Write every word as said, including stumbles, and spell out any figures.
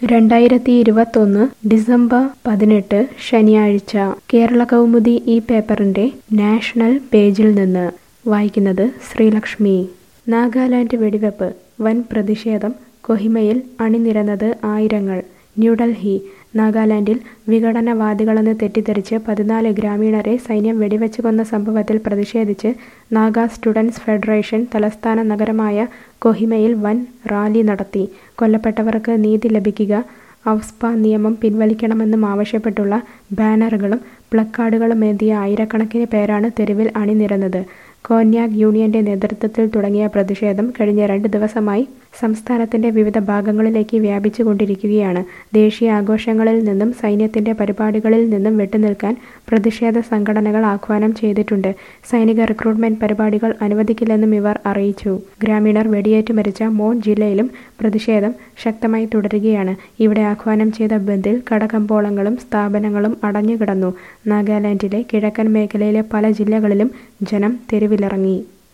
രണ്ടായിരത്തി ഇരുപത്തൊന്ന് ഡിസംബർ പതിനെട്ട് ശനിയാഴ്ച കേരളകൗമുദി ഈ പേപ്പറിന്റെ നാഷണൽ പേജിൽ നിന്ന് വായിക്കുന്നത് ശ്രീലക്ഷ്മി. നാഗാലാൻഡ് വെടിവെപ്പ്, വൻ പ്രതിഷേധം, കൊഹിമയിൽ അണിനിരന്നത് ആയിരങ്ങൾ. ന്യൂഡൽഹി. നാഗാലാൻഡിൽ വിഘടനവാദികളെന്ന് തെറ്റിദ്ധരിച്ച് പതിനാല് ഗ്രാമീണരെ സൈന്യം വെടിവെച്ച് കൊന്ന സംഭവത്തിൽ പ്രതിഷേധിച്ച് നാഗാ സ്റ്റുഡൻസ് ഫെഡറേഷൻ തലസ്ഥാന നഗരമായ കൊഹിമയിൽ വൻ റാലി നടത്തി. കൊല്ലപ്പെട്ടവർക്ക് നീതി ലഭിക്കുക, ഔസ്പ നിയമം പിൻവലിക്കണമെന്നും ആവശ്യപ്പെട്ടുള്ള ബാനറുകളും പ്ലക്കാർഡുകളുമേന്തിയ ആയിരക്കണക്കിന് പേരാണ് തെരുവിൽ അണിനിരന്നത്. കോന്യാക് യൂണിയന്റെ നേതൃത്വത്തിൽ തുടങ്ങിയ പ്രതിഷേധം കഴിഞ്ഞ രണ്ട് ദിവസമായി സംസ്ഥാനത്തിന്റെ വിവിധ ഭാഗങ്ങളിലേക്ക് വ്യാപിച്ചുകൊണ്ടിരിക്കുകയാണ്. ദേശീയ ആഘോഷങ്ങളിൽ നിന്നും സൈന്യത്തിന്റെ പരിപാടികളിൽ നിന്നും വിട്ടുനിൽക്കാൻ പ്രതിഷേധ സംഘടനകൾ ആഹ്വാനം ചെയ്തിട്ടുണ്ട്. സൈനിക റിക്രൂട്ട്മെന്റ് പരിപാടികൾ അനുവദിക്കില്ലെന്നും ഇവർ അറിയിച്ചു. ഗ്രാമീണർ വെടിയേറ്റ് മരിച്ച മോൺ ജില്ലയിലും പ്രതിഷേധം ശക്തമായി തുടരുകയാണ്. ഇവിടെ ആഹ്വാനം ചെയ്ത ബന്ദിൽ കടകമ്പോളങ്ങളും സ്ഥാപനങ്ങളും അടഞ്ഞുകിടന്നു. നാഗാലാൻഡിലെ കിഴക്കൻ മേഖലയിലെ പല ജില്ലകളിലും ജനം തെരുവിലിറങ്ങി.